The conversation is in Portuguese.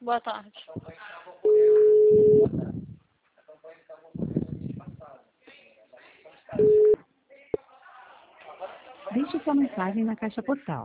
Boa tarde. Deixe sua mensagem na caixa postal.